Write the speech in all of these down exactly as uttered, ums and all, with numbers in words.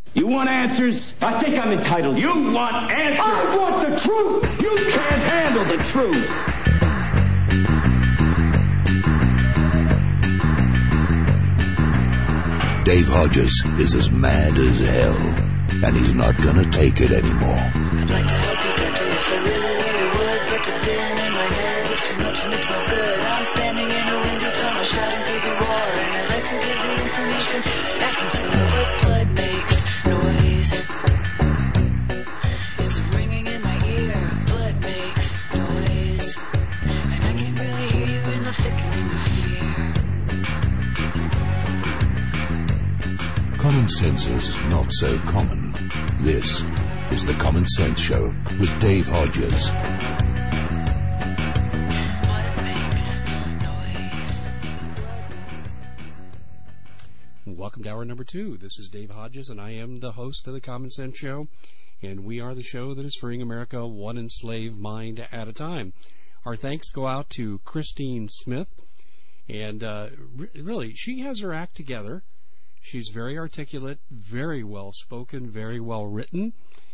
You want answers? I think I'm entitled. You want answers? I want the truth! You can't handle the truth! Dave Hodges is as mad as hell, and he's not gonna take it anymore. I'd like to help you, Doctor, yes, I really, really would, but the din in my head, it's too much and it's no good. I'm standing in a window tunnel, shouting through the roar, and I'd like to give the information, asking for what blood makes noise. It's ringing in my ear, blood makes noise, and I can really hear you in the thickening of fear. Common sense is not so common. This is the Common Sense Show with Dave Hodges. Welcome to hour number two. This is Dave Hodges, and I am the host of the Common Sense Show, and we are the show that is freeing America one enslaved mind at a time. Our thanks go out to Christine Smith, and uh, re- really, she has her act together. She's very articulate, very well spoken, very well written,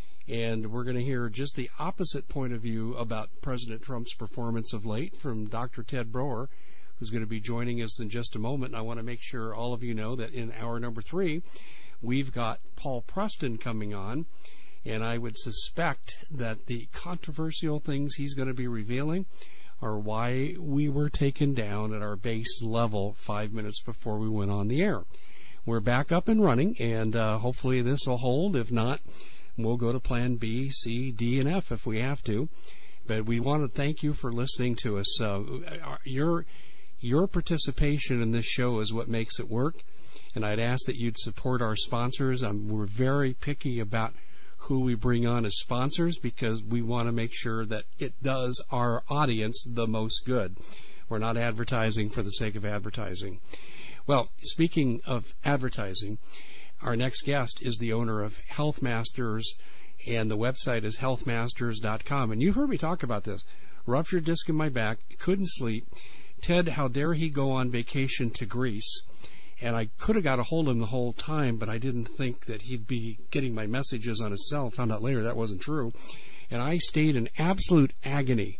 and we're going to hear just the opposite point of view about President Trump's performance of late from Doctor Ted Broer, who's going to be joining us in just a moment. And I want to make sure all of you know that in hour number three, we've got Paul Preston coming on, and I would suspect that the controversial things he's going to be revealing are why we were taken down at our base level five minutes before we went on the air. We're back up and running, and uh, hopefully this will hold. If not, we'll go to plan B, C, D, and F if we have to. But we want to thank you for listening to us. Uh, your your participation in this show is what makes it work, and I'd ask that you'd support our sponsors. Um, we're very picky about who we bring on as sponsors because we want to make sure that it does our audience the most good. We're not advertising for the sake of advertising. Well, speaking of advertising, our next guest is the owner of Health Masters, and the website is health masters dot com. And you've heard me talk about this. Ruptured disc in my back, couldn't sleep. Ted, how dare he go on vacation to Greece? And I could have got a hold of him the whole time, but I didn't think that he'd be getting my messages on his cell. Found out later that wasn't true. And I stayed in absolute agony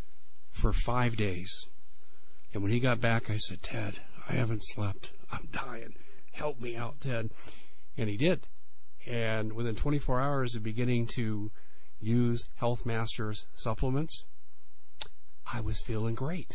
for five days. And when he got back, I said, Ted, I haven't slept. I'm dying. Help me out, Ted. And he did. And within twenty-four hours of beginning to use Health Masters supplements, I was feeling great.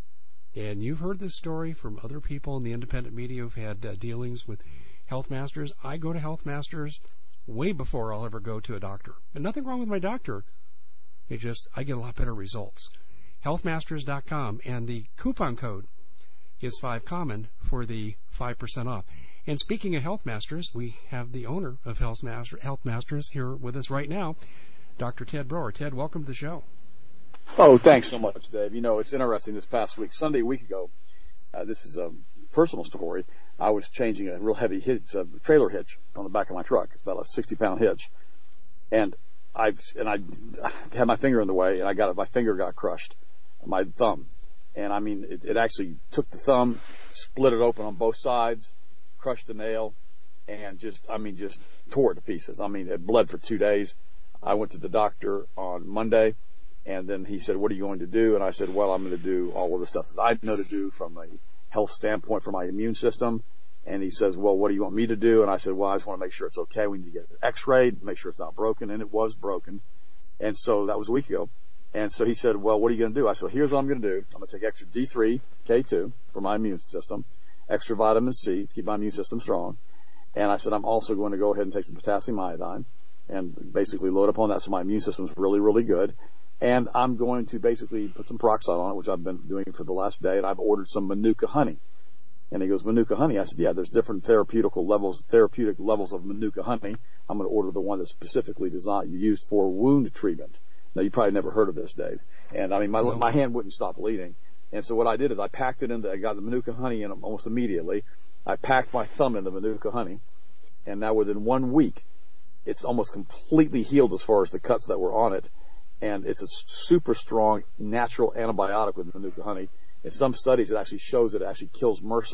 And you've heard this story from other people in the independent media who've had uh, dealings with Health Masters. I go to Health Masters way before I'll ever go to a doctor. And nothing wrong with my doctor. It just, I get a lot better results. health masters dot com, and the coupon code is five common for the five percent off. And speaking of Health Masters, we have the owner of Health Master, Health Masters here with us right now, Doctor Ted Broer. Ted, welcome to the show. Oh, thanks so much, Dave. You know, it's interesting. This past week, Sunday, a week ago, uh, this is a personal story. I was changing a real heavy hitch, a trailer hitch on the back of my truck. It's about a sixty-pound hitch, and I've and I had my finger in the way, and I got my finger got crushed, my thumb, and I mean, it, it actually took the thumb, split it open on both sides, crushed the nail, and just, I mean, just tore it to pieces. I mean, it bled for two days. I went to the doctor on Monday. And then he said, what are you going to do? And I said, well, I'm going to do all of the stuff that I know to do from a health standpoint for my immune system. And he says, well, what do you want me to do? And I said, well, I just want to make sure it's okay. We need to get it x-rayed, make sure it's not broken. And it was broken. And so that was a week ago. And so he said, well, what are you going to do? I said, well, here's what I'm going to do. I'm going to take extra D three, K two for my immune system, extra vitamin C to keep my immune system strong. And I said, I'm also going to go ahead and take some potassium iodine and basically load up on that so my immune system is really, really good. And I'm going to basically put some peroxide on it, which I've been doing for the last day, and I've ordered some Manuka honey. And he goes, Manuka honey? I said, yeah, there's different therapeutical levels, therapeutic levels of Manuka honey. I'm going to order the one that's specifically designed, used for wound treatment. Now, you probably never heard of this, Dave. And I mean, my, my hand wouldn't stop bleeding. And so what I did is I packed it into, I got the Manuka honey in almost immediately. I packed my thumb in the Manuka honey. And now within one week, it's almost completely healed as far as the cuts that were on it. And it's a super strong natural antibiotic with Manuka honey. In some studies, it actually shows that it actually kills MRSA.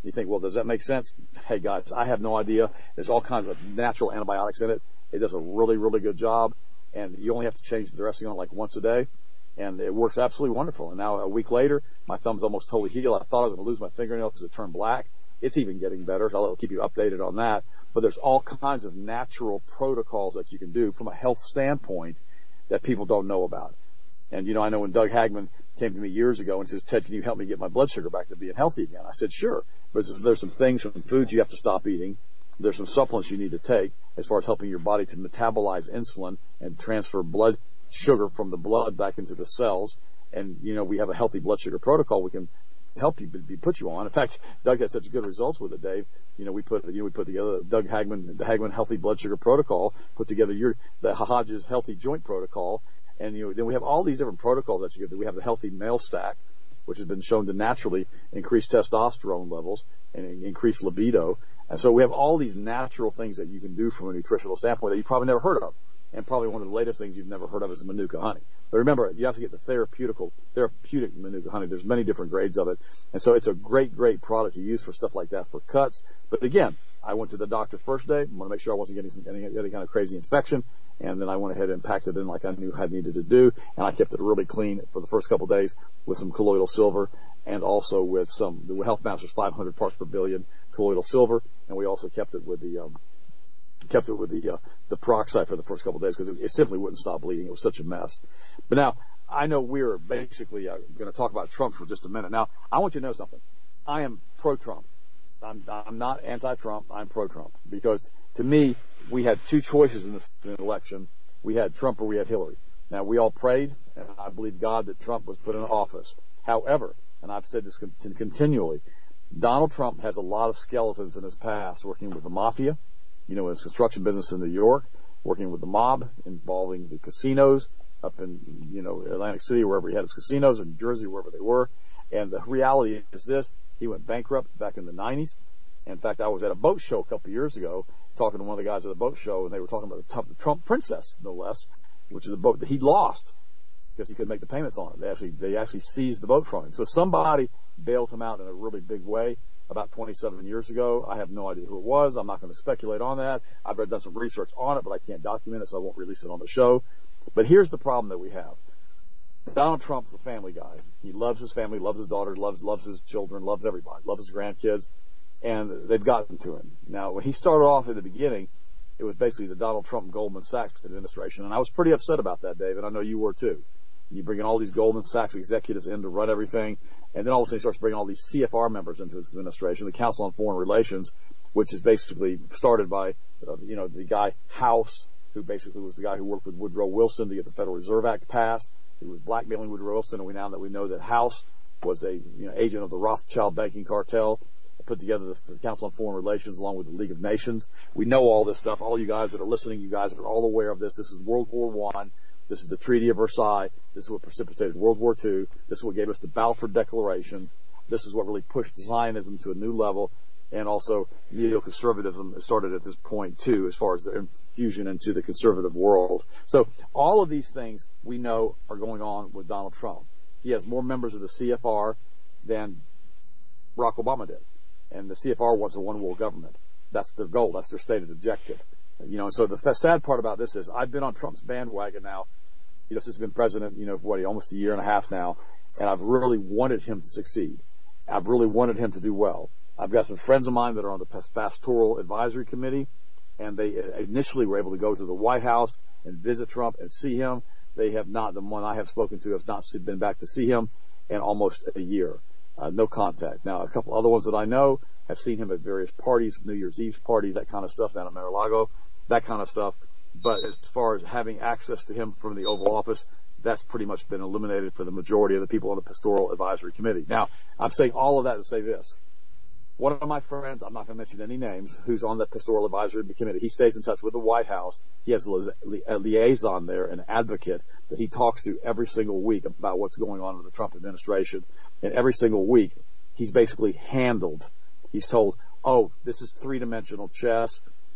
You think, well, does that make sense? Hey, guys, I have no idea. There's all kinds of natural antibiotics in it. It does a really, really good job, and you only have to change the dressing on it like once a day, and it works absolutely wonderful. And now a week later, my thumb's almost totally healed. I thought I was going to lose my fingernail because it turned black. It's even getting better, so I'll keep you updated on that. But there's all kinds of natural protocols that you can do from a health standpoint that people don't know about. And, you know, I know when Doug Hagman came to me years ago and says, Ted, can you help me get my blood sugar back to being healthy again? I said, sure. But there's some things, some foods you have to stop eating. There's some supplements you need to take as far as helping your body to metabolize insulin and transfer blood sugar from the blood back into the cells. And, you know, we have a healthy blood sugar protocol we can help you be put you on. In fact, Doug had such good results with it, Dave. You know, we put, you know, we put together Doug Hagman, the Hagman Healthy Blood Sugar Protocol, put together your, the Hodges Healthy Joint Protocol. And, you know, then we have all these different protocols that you can do. We have the Healthy Male Stack, which has been shown to naturally increase testosterone levels and increase libido. And so we have all these natural things that you can do from a nutritional standpoint that you probably never heard of. And probably one of the latest things you've never heard of is Manuka honey. But remember, you have to get the therapeutical, therapeutic Manuka honey. There's many different grades of it. And so it's a great, great product to use for stuff like that, for cuts. But again, I went to the doctor first day. I want to make sure I wasn't getting some, any, any kind of crazy infection. And then I went ahead and packed it in like I knew I needed to do. And I kept it really clean for the first couple of days with some colloidal silver and also with some, the Health Masters five hundred parts per billion colloidal silver. And we also kept it with the, um, kept it with the, uh, the peroxide for the first couple of days because it, it simply wouldn't stop bleeding. It was such a mess. But now, I know we're basically uh, going to talk about Trump for just a minute. Now, I want you to know something. I am pro-Trump. I'm, I'm not anti-Trump. I'm pro-Trump because to me, we had two choices in this election. We had Trump or we had Hillary. Now, we all prayed, and I believe God that Trump was put in office. However, and I've said this continually, Donald Trump has a lot of skeletons in his past working with the mafia, you know, his construction business in New York, working with the mob involving the casinos up in, you know, Atlantic City, wherever he had his casinos, or New Jersey, wherever they were. And the reality is this, he went bankrupt back in the nineties. In fact, I was at a boat show a couple of years ago talking to one of the guys at the boat show, and they were talking about the Trump Princess, no less, which is a boat that he lost because he couldn't make the payments on it. They actually, they actually seized the boat from him. So somebody bailed him out in a really big way about twenty-seven years ago. I have no idea who it was. I'm not going to speculate on that. I've done some research on it, but I can't document it, so I won't release it on the show. But here's the problem that we have. Donald Trump's a family guy. He loves his family, loves his daughter, loves loves his children, loves everybody, loves his grandkids, and they've gotten to him. Now, when he started off at the beginning, it was basically the Donald Trump Goldman Sachs administration, and I was pretty upset about that, David. I know you were too. You bring in all these Goldman Sachs executives in to run everything, and then all of a sudden he starts bringing all these C F R members into his administration, the Council on Foreign Relations, which is basically started by, uh, you know, the guy House, who basically was the guy who worked with Woodrow Wilson to get the Federal Reserve Act passed. He was blackmailing Woodrow Wilson, and we now that we know that House was a, you know, agent of the Rothschild banking cartel, put together the Council on Foreign Relations along with the League of Nations. We know all this stuff. All you guys that are listening, you guys are all aware of this. This is World War One. This is the Treaty of Versailles. This is what precipitated World War Two. This is what gave us the Balfour Declaration. This is what really pushed Zionism to a new level. And also neoconservatism started at this point too, as far as the infusion into the conservative world. So all of these things we know are going on with Donald Trump. He has more members of the C F R than Barack Obama did. And the C F R wants a one world government. That's their goal. That's their stated objective. You know, and so the, the sad part about this is I've been on Trump's bandwagon now, you know, since he's been president, you know, for what, almost a year and a half now, and I've really wanted him to succeed. I've really wanted him to do well. I've got some friends of mine that are on the Pastoral Advisory Committee, and they initially were able to go to the White House and visit Trump and see him. They have not, the one I have spoken to has not been back to see him in almost a year. Uh, no contact. Now, a couple other ones that I know have seen him at various parties, New Year's Eve parties, that kind of stuff down at Mar-a-Lago, that kind of stuff. But as far as having access to him from the Oval Office, that's pretty much been eliminated for the majority of the people on the Pastoral Advisory Committee. Now, I'm saying all of that to say this. One of my friends, I'm not going to mention any names, who's on the Pastoral Advisory Committee, he stays in touch with the White House. He has a, li- a liaison there, an advocate that he talks to every single week about what's going on with the Trump administration. And every single week, he's basically handled. He's told, oh, this is three-dimensional chess.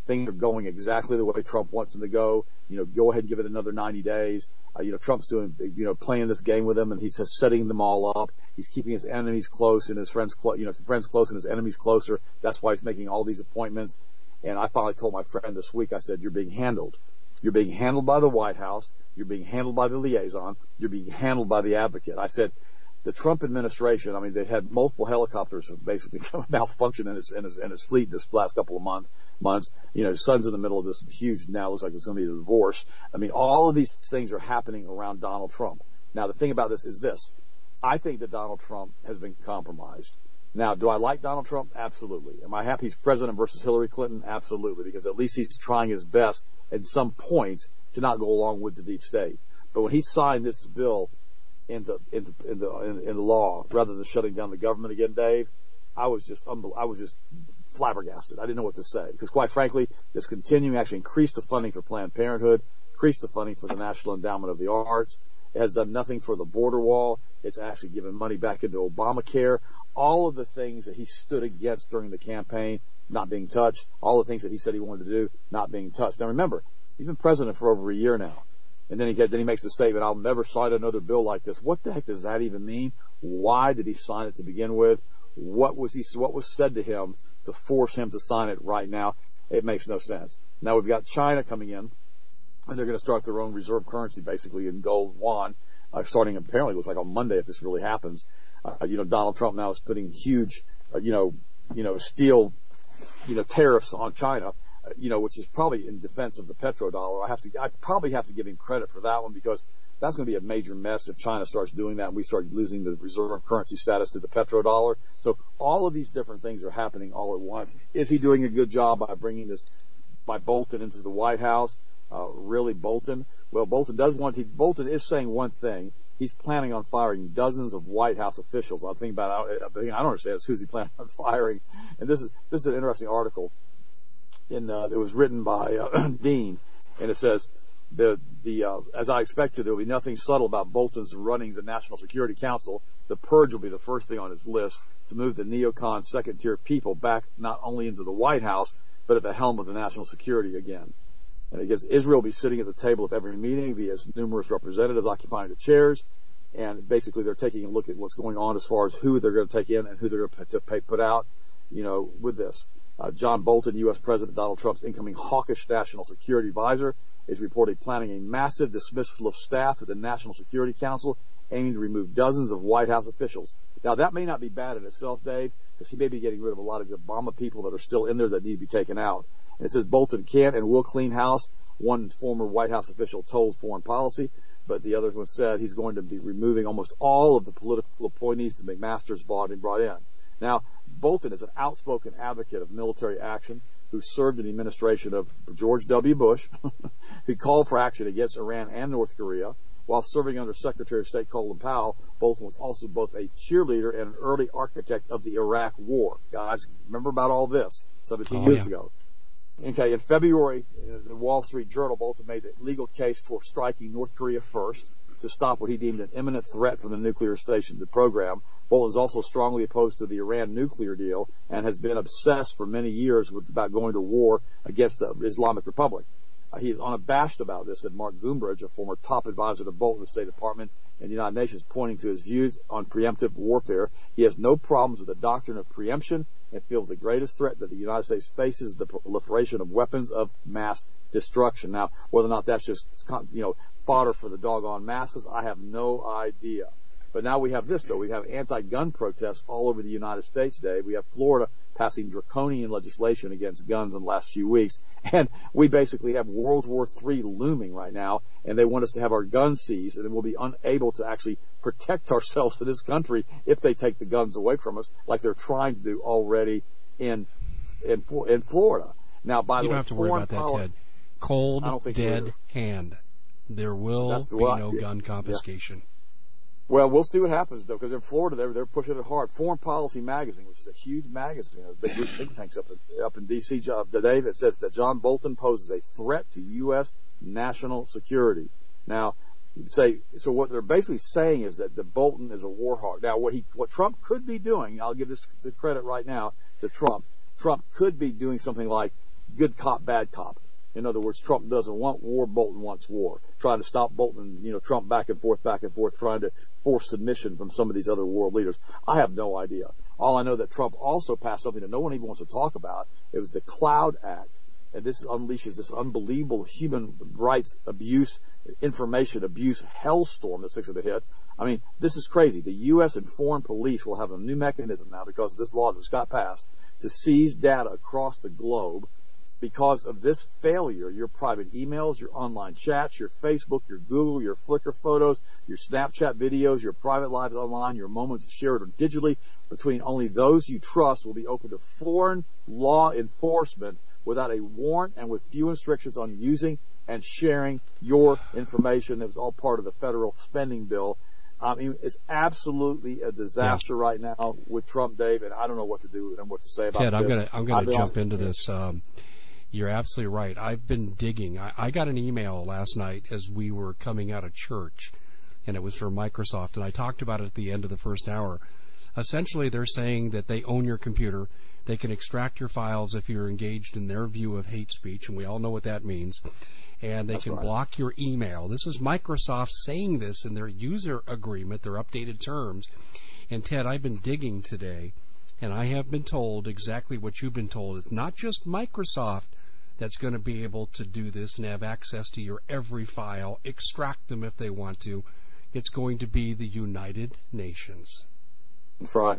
things are going exactly the way Trump wants them to go. You know, go ahead and give it another ninety days. Uh, you know, Trump's doing, you know, playing this game with them, and he's just setting them all up. He's keeping his enemies close and his friends close, you know, his friends close and his enemies closer. That's why he's making all these appointments. And I finally told my friend this week, I said, you're being handled. You're being handled by the White House. You're being handled by the liaison. You're being handled by the advocate. I said, the Trump administration, I mean, they had multiple helicopters have basically malfunctioned in his, in his, in his fleet this last couple of months, months. You know, his son's in the middle of this huge, now looks like it's going to be a divorce. I mean, all of these things are happening around Donald Trump. Now, the thing about this is this. I think that Donald Trump has been compromised. Now, do I like Donald Trump? Absolutely. Am I happy he's president versus Hillary Clinton? Absolutely, because at least he's trying his best at some points to not go along with the deep state. But when he signed this bill into into into in, in law rather than shutting down the government again, Dave, I was just unbel- I was just flabbergasted. I didn't know what to say because, quite frankly, this continuing actually increased the funding for Planned Parenthood, increased the funding for the National Endowment of the Arts. It has done nothing for the border wall. It's actually given money back into Obamacare. All of the things that he stood against during the campaign not being touched. All the things that he said he wanted to do not being touched. Now remember, he's been president for over a year now. And then he get, then he makes the statement, I'll never sign another bill like this. What the heck does that even mean? Why did he sign it to begin with? What was he, what was said to him to force him to sign it right now? It makes no sense. Now we've got China coming in, and they're going to start their own reserve currency basically in gold yuan, uh, starting apparently looks like on Monday if this really happens. Uh, you know, Donald Trump now is putting huge, uh, you know, you know, steel, you know, tariffs on China. You know, which is probably in defense of the petrodollar. I have to, I probably have to give him credit for that one because that's going to be a major mess if China starts doing that and we start losing the reserve currency status to the petrodollar. So all of these different things are happening all at once. Is he doing a good job by bringing this, by Bolton into the White House? Uh, really, Bolton? Well, Bolton does want, he, Bolton is saying one thing. He's planning on firing dozens of White House officials. I think about, I, I don't understand is who's he planning on firing. And this is, this is an interesting article. In, uh, it was written by uh, Dean, and it says, the the uh, as I expected, there will be nothing subtle about Bolton's running the National Security Council. The purge will be the first thing on his list to move the neocon second-tier people back not only into the White House, but at the helm of the national security again. And it says Israel will be sitting at the table of every meeting. He has numerous representatives occupying the chairs, and basically they're taking a look at what's going on as far as who they're going to take in and who they're going to pay, put out, you know, with this. Uh, John Bolton, U S President Donald Trump's incoming hawkish national security advisor, is reportedly planning a massive dismissal of staff at the National Security Council, aiming to remove dozens of White House officials. Now, that may not be bad in itself, Dave, because he may be getting rid of a lot of the Obama people that are still in there that need to be taken out. And it says Bolton can and will clean house, one former White House official told Foreign Policy, but the other one said he's going to be removing almost all of the political appointees that McMaster's bought and brought in. Now, Bolton is an outspoken advocate of military action who served in the administration of George W. Bush, who called for action against Iran and North Korea. While serving under Secretary of State Colin Powell, Bolton was also both a cheerleader and an early architect of the Iraq War. Guys, remember about all this seventeen oh, years yeah. ago. Okay, in February, the Wall Street Journal, Bolton made a legal case for striking North Korea first to stop what he deemed an imminent threat from the nuclear station, the program. Bolton is also strongly opposed to the Iran nuclear deal and has been obsessed for many years with about going to war against the Islamic Republic. Uh, he is unabashed about this, said Mark Goombridge, a former top advisor to Bolton, the State Department, and the United Nations, pointing to his views on preemptive warfare. He has no problems with the doctrine of preemption and feels the greatest threat that the United States faces the proliferation of weapons of mass destruction. Now, whether or not that's just, you know, fodder for the doggone masses, I have no idea. But now we have this, though. We have anti-gun protests all over the United States, Dave. We have Florida passing draconian legislation against guns in the last few weeks. And we basically have World War Three looming right now, and they want us to have our guns seized, and we'll be unable to actually protect ourselves in this country if they take the guns away from us, like they're trying to do already in in, in Florida. Now, by the way, you don't have to worry about that, power, Ted. Cold, dead so hand. There will the, be well, no yeah, gun confiscation. Yeah. Well, we'll see what happens, though, because in Florida, they're, they're pushing it hard. Foreign Policy Magazine, which is a huge magazine, a big think tanks up in, up in D C today, that says that John Bolton poses a threat to U S national security. Now, say, so what they're basically saying is that the Bolton is a war hawk. Now, what he, what Trump could be doing, I'll give this the credit right now to Trump. Trump could be doing something like good cop, bad cop. In other words, Trump doesn't want war, Bolton wants war. Trying to stop Bolton, you know, Trump back and forth, back and forth, trying to force submission from some of these other world leaders. I have no idea. All I know that Trump also passed something that no one even wants to talk about. It was the Cloud Act. And this unleashes this unbelievable human rights abuse, information abuse hellstorm that's fixing to hit. I mean, this is crazy. The U S and foreign police will have a new mechanism now because of this law that's got passed to seize data across the globe. Because of this failure, your private emails, your online chats, your Facebook, your Google, your Flickr photos, your Snapchat videos, your private lives online, your moments shared or digitally between only those you trust will be open to foreign law enforcement without a warrant and with few restrictions on using and sharing your information. That was all part of the federal spending bill. I mean, it's absolutely a disaster yeah. right now with Trump, Dave, and I don't know what to do and what to say about it. Ted, I'm going to I'm going to jump into this. Um, You're absolutely right. I've been digging. I, I got an email last night as we were coming out of church, and it was from Microsoft, and I talked about it at the end of the first hour. Essentially, they're saying that they own your computer. They can extract your files if you're engaged in their view of hate speech, and we all know what that means. And they That's can right. block your email. This is Microsoft saying this in their user agreement, their updated terms. And, Ted, I've been digging today, and I have been told exactly what you've been told. It's not just Microsoft that's going to be able to do this and have access to your every file, extract them if they want to. It's going to be the United Nations. That's right.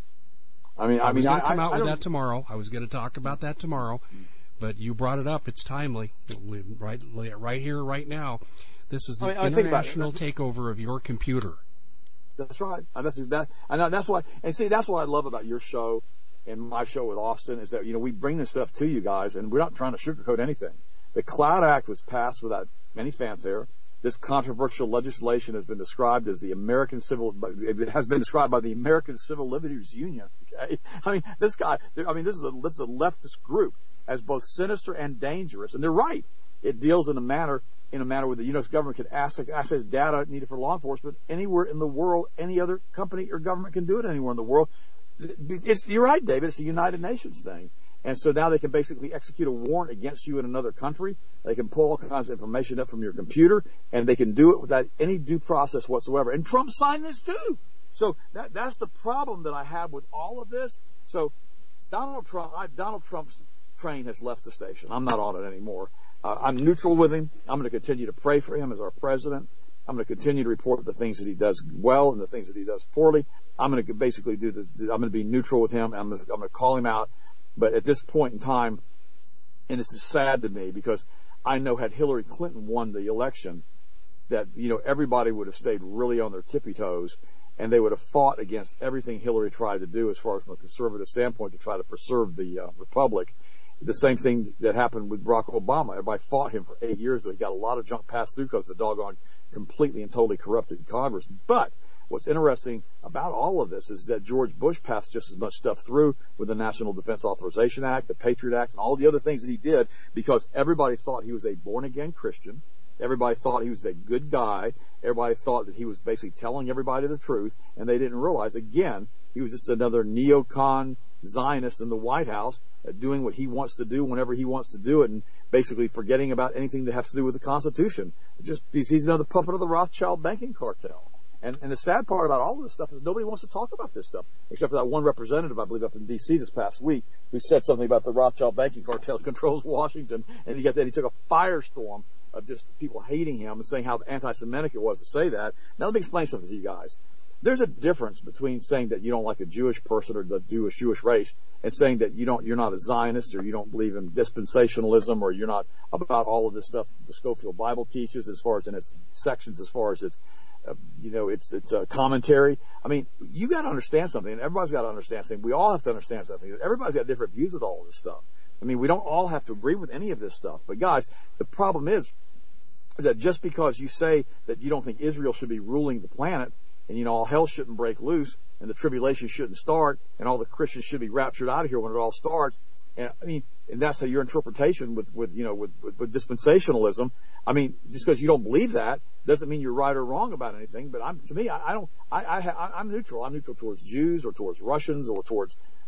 I mean, I, I was mean, going to come I, out I with don't... that tomorrow. I was going to talk about that tomorrow, but you brought it up. It's timely, right, right here, right now. This is the I mean, international takeover of your computer. That's right. And that's that. And that's why. And see, that's what I love about your show and my show with Austin is that, you know, we bring this stuff to you guys, and we're not trying to sugarcoat anything. The Cloud Act was passed without any fanfare. This controversial legislation has been described as the American Civil, it has been described by the American Civil Liberties Union. Okay? I mean, this guy, I mean, this is a, this is a leftist group as both sinister and dangerous, and they're right. It deals in a manner, in a manner where the U S government can access, access data needed for law enforcement anywhere in the world. Any other company or government can do it anywhere in the world. It's, you're right, David. It's a United Nations thing. And so now they can basically execute a warrant against you in another country. They can pull all kinds of information up from your computer, and they can do it without any due process whatsoever. And Trump signed this too. So that, that's the problem that I have with all of this. So Donald Trump, I, Donald Trump's train has left the station. I'm not on it anymore. Uh, I'm neutral with him. I'm going to continue to pray for him as our president. I'm going to continue to report the things that he does well and the things that he does poorly. I'm going to basically do this. I'm going to be neutral with him. I'm going to, I'm going to call him out. But at this point in time, and this is sad to me because I know had Hillary Clinton won the election, that, you know, everybody would have stayed really on their tippy toes, and they would have fought against everything Hillary tried to do as far as from a conservative standpoint to try to preserve the uh, republic. The same thing that happened with Barack Obama. Everybody fought him for eight years. So he got a lot of junk passed through because the doggone completely and totally corrupted Congress. But what's interesting about all of this is that George Bush passed just as much stuff through with the National Defense Authorization Act, the Patriot Act, and all the other things that he did because everybody thought he was a born-again Christian. Everybody thought he was a good guy. Everybody thought that he was basically telling everybody the truth, and they didn't realize, again, he was just another neocon Zionist in the White House uh, doing what he wants to do whenever he wants to do it and basically forgetting about anything that has to do with the Constitution. Just he's, he's another puppet of the Rothschild banking cartel. And, and the sad part about all of this stuff is nobody wants to talk about this stuff, except for that one representative, I believe, up in D C this past week, who said something about the Rothschild banking cartel controls Washington, and he got that he took a firestorm of just people hating him and saying how anti-Semitic it was to say that. Now let me explain something to you guys. There's a difference between saying that you don't like a Jewish person or the Jewish Jewish race and saying that you don't, you're not a Zionist or you don't believe in dispensationalism or you're not about all of this stuff the Scofield Bible teaches as far as in its sections, as far as its, uh, you know, it's it's a commentary. I mean, you got to understand something, and everybody's got to understand something. We all have to understand something. Everybody's got different views with all of this stuff. I mean, we don't all have to agree with any of this stuff. But guys, the problem is, is that just because you say that you don't think Israel should be ruling the planet, and, you know, all hell shouldn't break loose, and the tribulation shouldn't start, and all the Christians should be raptured out of here when it all starts. And I mean, and that's how your interpretation with, with you know, with, with, with dispensationalism. I mean, just because you don't believe that doesn't mean you're right or wrong about anything. But I'm, to me, I, I don't, I, I, I'm neutral. I'm neutral towards Jews or towards Russians or towards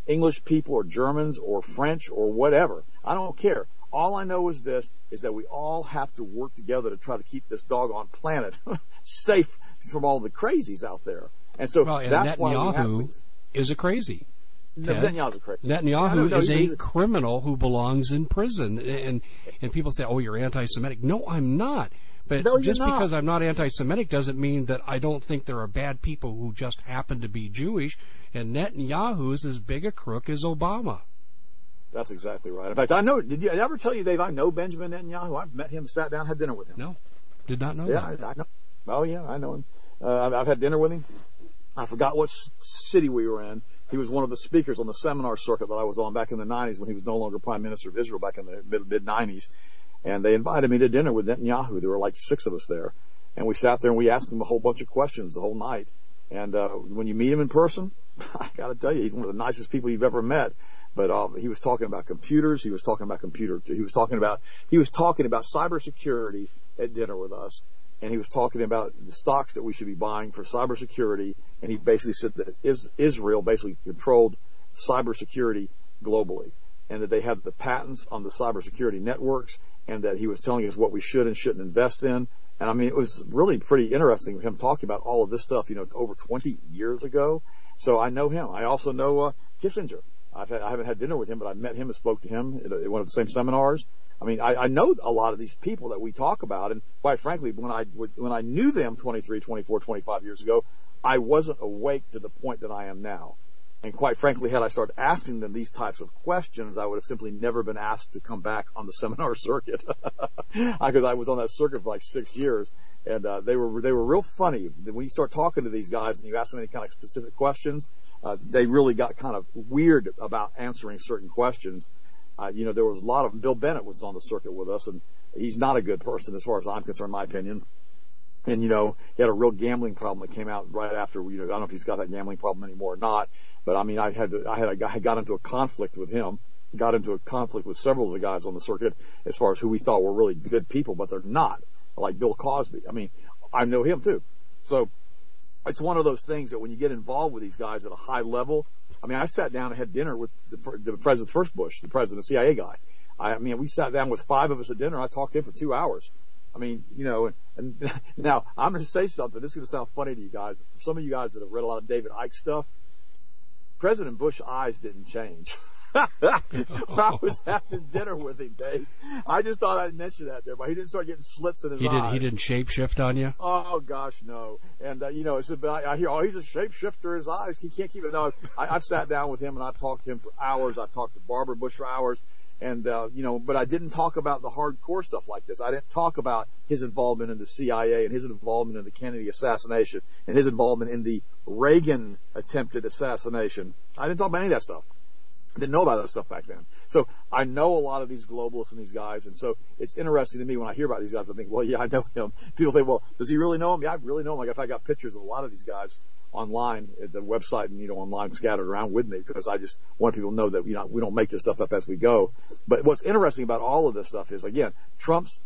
English people or Germans or French or whatever. I don't care. All I know is this, is that we all have to work together to try to keep this doggone planet safe from all the crazies out there. And so well, and that's Netanyahu why we have to, is a crazy. Netanyahu's a crazy. Netanyahu no, is no, a criminal who belongs in prison. And and people say, oh, you're anti-Semitic. No, I'm not. But no, just not. because I'm not anti-Semitic doesn't mean that I don't think there are bad people who just happen to be Jewish. And Netanyahu is as big a crook as Obama. That's exactly right. In fact, I know, did, you, did I ever tell you, Dave, I know Benjamin Netanyahu? I've met him, sat down, had dinner with him. No, did not know yeah, that. Yeah, I, I know. Oh, yeah, I know him. Uh, I've, I've had dinner with him. I forgot what city we were in. He was one of the speakers on the seminar circuit that I was on back in the nineties when he was no longer Prime Minister of Israel back in the mid-nineties. And they invited me to dinner with Netanyahu. There were like six of us there. And we sat there and we asked him a whole bunch of questions the whole night. And uh, when you meet him in person, I got to tell you, he's one of the nicest people you've ever met. But uh, he was talking about computers. He was talking about computer. He was talking about he was talking about cybersecurity at dinner with us, and he was talking about the stocks that we should be buying for cybersecurity. And he basically said that is, Israel basically controlled cybersecurity globally, and that they had the patents on the cybersecurity networks, and that he was telling us what we should and shouldn't invest in. And I mean, it was really pretty interesting with him talking about all of this stuff, you know, over twenty years ago. So I know him. I also know uh, Kissinger. I've had, I haven't had dinner with him, but I met him and spoke to him at, at one of the same seminars. I mean, I, I know a lot of these people that we talk about, and quite frankly, when I when I knew them twenty-three, twenty-four, twenty-five years ago, I wasn't awake to the point that I am now. And quite frankly, had I started asking them these types of questions, I would have simply never been asked to come back on the seminar circuit, because I was on that circuit for like six years. And uh, they were they were real funny. When you start talking to these guys and you ask them any kind of specific questions, uh, they really got kind of weird about answering certain questions. Uh, you know, there was a lot of Bill Bennett was on the circuit with us, and he's not a good person as far as I'm concerned, in my opinion. And you know, he had a real gambling problem that came out right after. You know, I don't know if he's got that gambling problem anymore or not. But I mean, I had to, I had a, I got into a conflict with him. Got into a conflict with several of the guys on the circuit as far as who we thought were really good people, but they're not. Like Bill Cosby. I mean, I know him too. So it's one of those things that when you get involved with these guys at a high level, I mean, I sat down and had dinner with the, the president, first Bush, the president, the C I A guy. I, I mean, we sat down with five of us at dinner. I talked to him for two hours. I mean, you know, and, and now I'm going to say something. This is going to sound funny to you guys, but for some of you guys that have read a lot of David Icke stuff, President Bush's eyes didn't change. When I was having dinner with him, Dave, I just thought I'd mention that there, but he didn't start getting slits in his he eyes. Did, he didn't shapeshift on you? Oh, gosh, no. And, uh, you know, it's about, I hear, oh, he's a shapeshifter, his eyes, he can't keep it. No, I, I've sat down with him and I've talked to him for hours. I've talked to Barbara Bush for hours. And, uh, you know, but I didn't talk about the hardcore stuff like this. I didn't talk about his involvement in the C I A and his involvement in the Kennedy assassination and his involvement in the Reagan attempted assassination. I didn't talk about any of that stuff. I didn't know about that stuff back then. So I know a lot of these globalists and these guys, and so it's interesting to me when I hear about these guys. I think, well, yeah, I know him. People think, well, does he really know him? Yeah, I really know him. Like if I got pictures of a lot of these guys online at the website and, you know, online scattered around with me, because I just want people to know that, you know, we don't make this stuff up as we go. But what's interesting about all of this stuff is, again, Trump's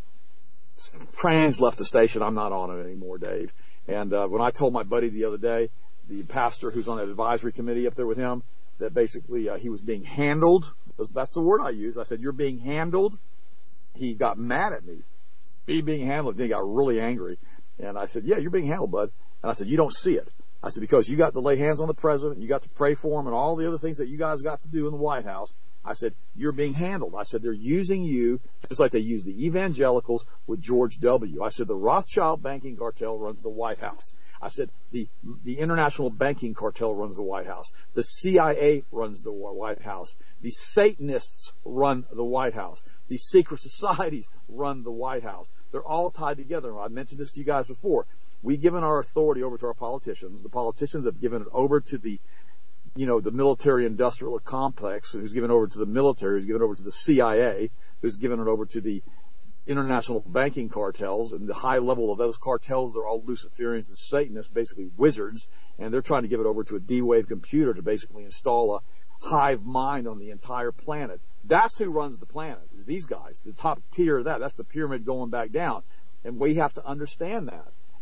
train's left the station. I'm not on it anymore, Dave. And uh, when I told my buddy the other day, the pastor who's on that advisory committee up there with him, that basically uh, he was being handled. That's the word I used. I said, you're being handled. He got mad at me. Me being handled. Then he got really angry. And I said, yeah, you're being handled, bud. And I said, you don't see it. I said, because you got to lay hands on the president, you got to pray for him, and all the other things that you guys got to do in the White House. I said, you're being handled. I said, they're using you just like they used the evangelicals with George W. I said, the Rothschild banking cartel runs the White House. I said, the the international banking cartel runs the White House. The C I A runs the White House. The Satanists run the White House. The secret societies run the White House. They're all tied together. I mentioned this to you guys before. We've given our authority over to our politicians. The politicians have given it over to the, you know, the military-industrial complex, who's given over to the military, who's given over to the C I A, who's given it over to the international banking cartels, and the high level of those cartels, they're all Luciferians and Satanists, basically wizards, and they're trying to give it over to a D-Wave computer to basically install a hive mind on the entire planet. That's who runs the planet, is these guys, the top tier of that. That's the pyramid going back down. And we have to understand that.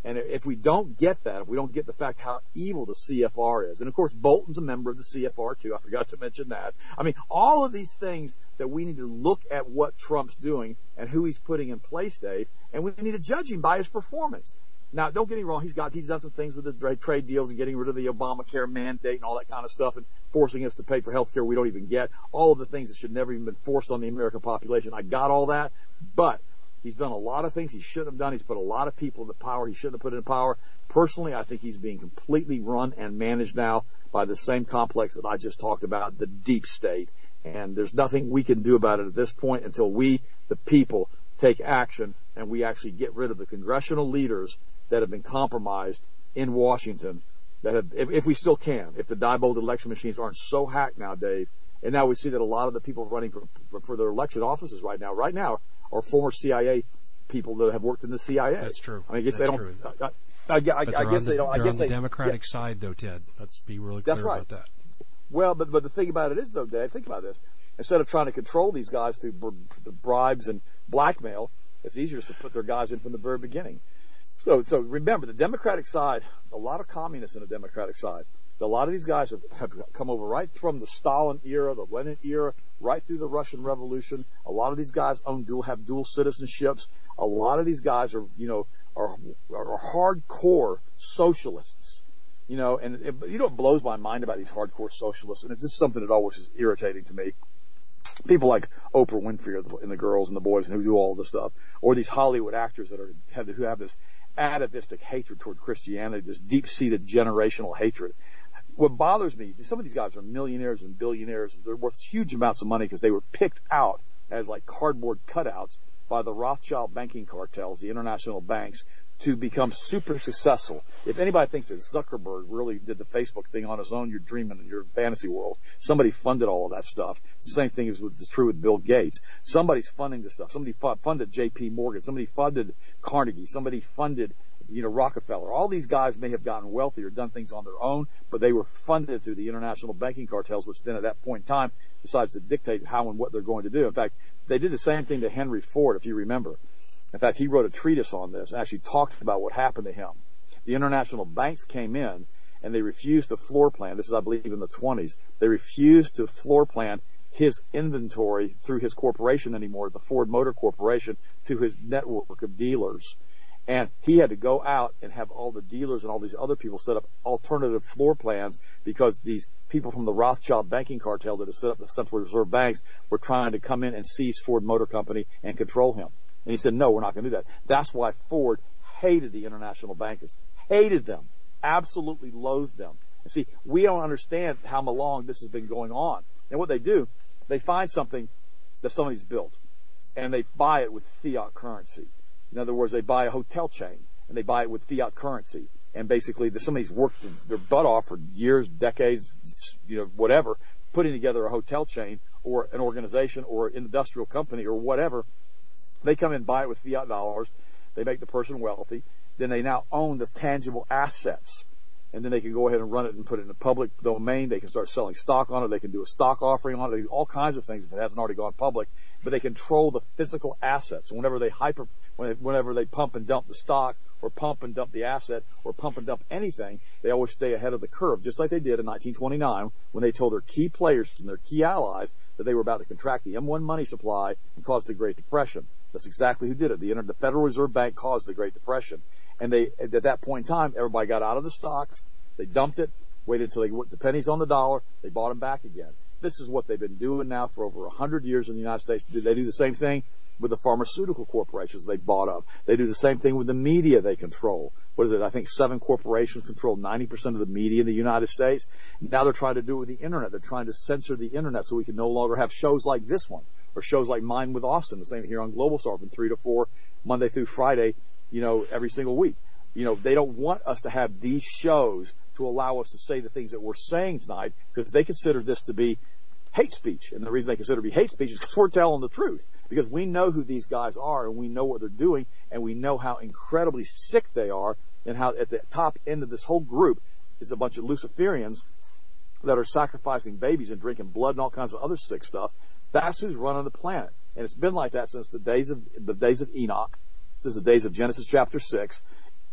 And if we don't get that, if we don't get the fact how evil the C F R is, and of course Bolton's a member of the C F R too, I forgot to mention that. I mean, all of these things that we need to look at what Trump's doing and who he's putting in place, Dave, and we need to judge him by his performance. Now, don't get me wrong, he's got he's done some things with the trade deals and getting rid of the Obamacare mandate and all that kind of stuff and forcing us to pay for health care we don't even get, all of the things that should never even been forced on the American population. I got all that, but he's done a lot of things he shouldn't have done. He's put a lot of people into power he shouldn't have put into power. Personally, I think he's being completely run and managed now by the same complex that I just talked about, the deep state. And there's nothing we can do about it at this point until we, the people, take action and we actually get rid of the congressional leaders that have been compromised in Washington, that have, if, if we still can, if the Diebold election machines aren't so hacked now, Dave. And now we see that a lot of the people running for, for, for their election offices right now, right now, are former C I A people that have worked in the C I A. That's true. I mean, I guess That's they don't. True. I, I, I, I, I guess the, they don't. I they're guess on the they, Democratic yeah. side, though, Ted. Let's be really clear That's right. about that. Well, but but the thing about it is, though, Dave, think about this. Instead of trying to control these guys through br- bribes and blackmail, it's easier just to put their guys in from the very beginning. So, so remember, the Democratic side, a lot of communists in the Democratic side. A lot of these guys have, have come over right from the Stalin era, the Lenin era, right through the Russian Revolution. A lot of these guys own dual, have dual citizenships. A lot of these guys are, you know, are, are hardcore socialists. You know, and it, you know what blows my mind about these hardcore socialists, and it's just something that always is irritating to me. People like Oprah Winfrey and the girls and the boys who do all this stuff, or these Hollywood actors that are have, who have this atavistic hatred toward Christianity, this deep-seated generational hatred. What bothers me, some of these guys are millionaires and billionaires. They're worth huge amounts of money because they were picked out as like cardboard cutouts by the Rothschild banking cartels, the international banks, to become super successful. If anybody thinks that Zuckerberg really did the Facebook thing on his own, you're dreaming in your fantasy world. Somebody funded all of that stuff. The same thing is, with, is true with Bill Gates. Somebody's funding this stuff. Somebody funded J P Morgan. Somebody funded Carnegie. Somebody funded, you know, Rockefeller. All these guys may have gotten wealthy or done things on their own, but they were funded through the international banking cartels, which then at that point in time decides to dictate how and what they're going to do. In fact, they did the same thing to Henry Ford, if you remember. In fact, he wrote a treatise on this and actually talked about what happened to him. The international banks came in and they refused to floor plan. This is, I believe, in the twenties. They refused to floor plan his inventory through his corporation anymore, the Ford Motor Corporation, to his network of dealers. And he had to go out and have all the dealers and all these other people set up alternative floor plans because these people from the Rothschild banking cartel that had set up the Central Reserve banks were trying to come in and seize Ford Motor Company and control him. And he said, no, we're not going to do that. That's why Ford hated the international bankers, hated them, absolutely loathed them. And see, we don't understand how long this has been going on. And what they do, they find something that somebody's built, and they buy it with fiat currency. In other words, they buy a hotel chain, and they buy it with fiat currency. And basically, somebody's worked their butt off for years, decades, you know, whatever, putting together a hotel chain or an organization or an industrial company or whatever. They come in and buy it with fiat dollars. They make the person wealthy. Then they now own the tangible assets. And then they can go ahead and run it and put it in the public domain. They can start selling stock on it. They can do a stock offering on it. They do all kinds of things if it hasn't already gone public. But they control the physical assets. So whenever they hyper, whenever they pump and dump the stock or pump and dump the asset or pump and dump anything, they always stay ahead of the curve, just like they did in nineteen twenty-nine when they told their key players and their key allies that they were about to contract the M one money supply and cause the Great Depression. That's exactly who did it. The, the Federal Reserve Bank caused the Great Depression. And they, at that point in time, everybody got out of the stocks. They dumped it, waited until they went the pennies on the dollar. They bought them back again. This is what they've been doing now for over a hundred years in the United States. They do the same thing with the pharmaceutical corporations they bought up. They do the same thing with the media they control. What is it? I think seven corporations control ninety percent of the media in the United States. Now they're trying to do it with the internet. They're trying to censor the internet so we can no longer have shows like this one or shows like Mine with Austin, the same here on Global Star from three to four, Monday through Friday, you know, every single week. You know, they don't want us to have these shows to allow us to say the things that we're saying tonight because they consider this to be hate speech. And the reason they consider it to be hate speech is because we're telling the truth. Because we know who these guys are and we know what they're doing and we know how incredibly sick they are and how at the top end of this whole group is a bunch of Luciferians that are sacrificing babies and drinking blood and all kinds of other sick stuff. That's who's running the planet. And it's been like that since the days of the days of Enoch, since the days of Genesis chapter six.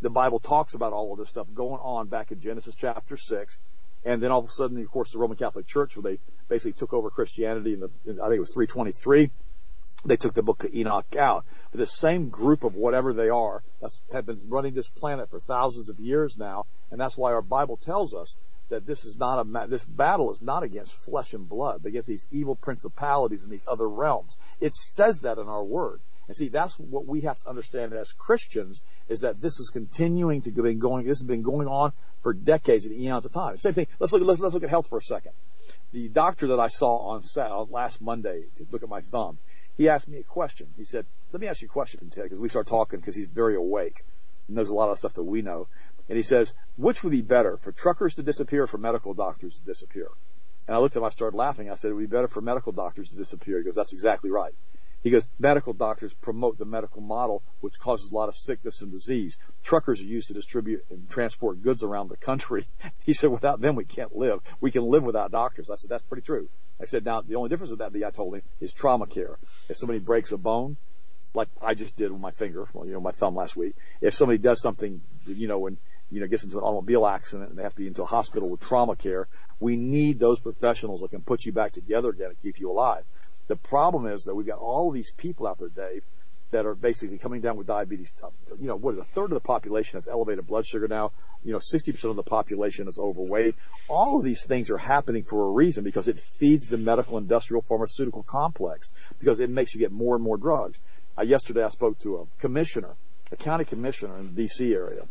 the Bible talks about all of this stuff going on back in Genesis chapter six. And then all of a sudden, of course, the Roman Catholic Church, where they basically took over Christianity in the, in, I think it was three twenty-three, they took the book of Enoch out. But this same group of whatever they are that's, have been running this planet for thousands of years now, and that's why our Bible tells us that this is not a this battle is not against flesh and blood, but against these evil principalities in these other realms. It says that in our Word. And see, that's what we have to understand as Christians, is that this is continuing to be going. This has been going on for decades and eons of time. Same thing. Let's look. Let's, let's look at health for a second. The doctor that I saw on Saturday, last Monday to look at my thumb, he asked me a question. He said, "Let me ask you a question, Ted," because we start talking because he's very awake and knows a lot of stuff that we know. And he says, "Which would be better, for truckers to disappear or for medical doctors to disappear?" And I looked at him. I started laughing. I said, "It would be better for medical doctors to disappear." He goes, "That's exactly right." He goes, medical doctors promote the medical model, which causes a lot of sickness and disease. Truckers are used to distribute and transport goods around the country. He said, without them, we can't live. We can live without doctors. I said, that's pretty true. I said, now, the only difference with that, I told him, is trauma care. If somebody breaks a bone, like I just did with my finger, well, you know, my thumb last week, if somebody does something, you know, when, you know, gets into an automobile accident and they have to be into a hospital with trauma care, we need those professionals that can put you back together again and keep you alive. The problem is that we've got all of these people out there, Dave, that are basically coming down with diabetes. You know, what is a third of the population has elevated blood sugar now? You know, sixty percent of the population is overweight. All of these things are happening for a reason, because it feeds the medical, industrial, pharmaceutical complex, because it makes you get more and more drugs. Uh, yesterday I spoke to a commissioner, a county commissioner in the D C area.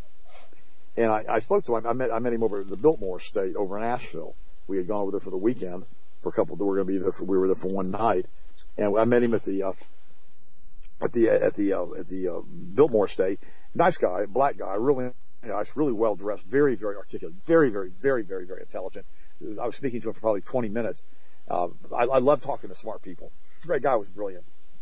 And I, I spoke to him. I met, I met him over at the Biltmore Estate over in Asheville. We had gone over there for the weekend. For a couple, we were going to be there. For, we were there for one night, and I met him at the uh, at the at the uh, at the uh, Biltmore Estate. Nice guy, black guy, really nice, really well dressed, very very articulate, very very very very very intelligent. I was speaking to him for probably twenty minutes. Uh, I, I love talking to smart people. The great guy, was brilliant,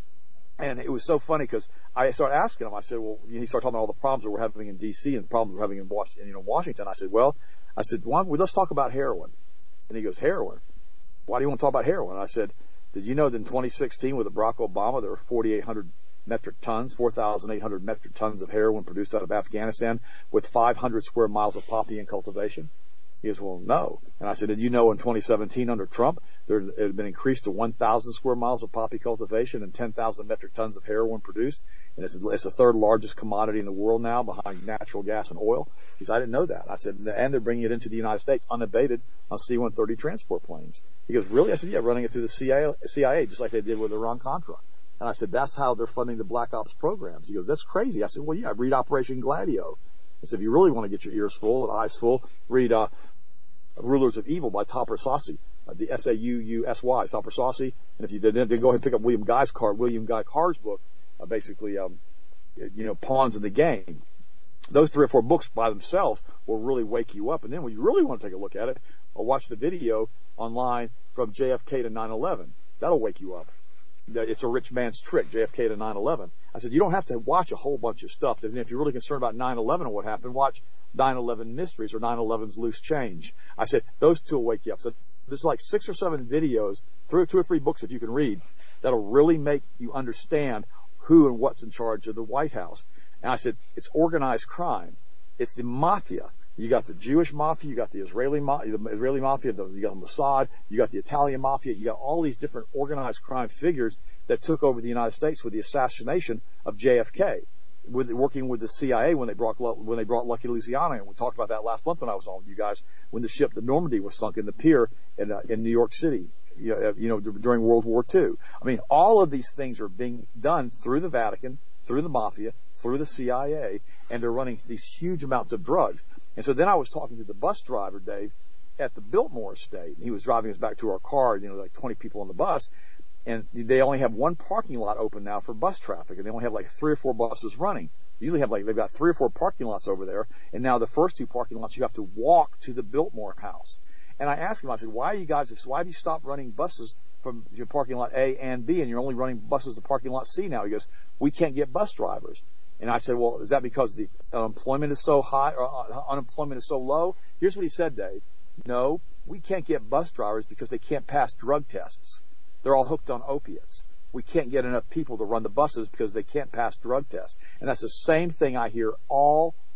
and it was so funny because I started asking him. I said, well, he started talking about all the problems that we're having in D C and the problems we're having in Washington. You know, Washington. I said, well, I said, why don't we, let's talk about heroin. And he goes, heroin? Why do you want to talk about heroin? I said, did you know that in twenty sixteen with Barack Obama, there were forty-eight hundred metric tons, four thousand eight hundred metric tons of heroin produced out of Afghanistan with five hundred square miles of poppy in cultivation? He goes, well, no. And I said, did you know in twenty seventeen under Trump, there it had been increased to one thousand square miles of poppy cultivation and ten thousand metric tons of heroin produced? And it's, it's the third largest commodity in the world now, behind natural gas and oil. He said, I didn't know that. I said, and they're bringing it into the United States unabated on C one thirty transport planes. He goes, really? I said, yeah, running it through the C I A, C I A just like they did with Iran-Contra. And I said, that's how they're funding the Black Ops programs. He goes, that's crazy. I said, well, yeah, read Operation Gladio. I said, if you really want to get your ears full and eyes full, read uh, Rulers of Evil by Topper Saucy, uh, the S A U U S Y, Topper Saucy. And if you didn't, then go ahead and pick up William Guy's card, William Guy Carr's book, uh, basically, um, you know, Pawns in the Game. Those three or four books by themselves will really wake you up. And then when you really want to take a look at it, or watch the video online from J F K to nine eleven. That'll wake you up. It's a rich man's trick, J F K to nine eleven. I said, you don't have to watch a whole bunch of stuff. If you're really concerned about nine eleven and what happened, watch nine eleven Mysteries or nine eleven's Loose Change. I said, those two will wake you up. So there's like six or seven videos, three, two or three books that you can read that'll really make you understand who and what's in charge of the White House. And I said, it's organized crime. It's the mafia. You got the Jewish mafia, you got the Israeli, ma- the Israeli mafia, the, you got the Mossad, you got the Italian mafia, you got all these different organized crime figures that took over the United States with the assassination of J F K, with working with the C I A when they brought when they brought Lucky Luciano. And we talked about that last month when I was on with you guys, when the ship, the Normandy, was sunk in the pier in uh, in New York City, you know, you know, during World War Two. I mean, all of these things are being done through the Vatican, through the mafia, through the C I A, and they're running these huge amounts of drugs. And so then I was talking to the bus driver, Dave, at the Biltmore Estate. And he was driving us back to our car, you know, like twenty people on the bus. And they only have one parking lot open now for bus traffic. And they only have like three or four buses running. They usually have like, they've got three or four parking lots over there. And now the first two parking lots, you have to walk to the Biltmore house. And I asked him, I said, why are you guys, why have you stopped running buses from your parking lot A and B, and you're only running buses to parking lot C now? He goes, we can't get bus drivers. And I said, well, is that because the unemployment is so high, or uh, unemployment is so low? Here's what he said, Dave. No, we can't get bus drivers because they can't pass drug tests. They're all hooked on opiates. We can't get enough people to run the buses because they can't pass drug tests. And that's the same thing I hear all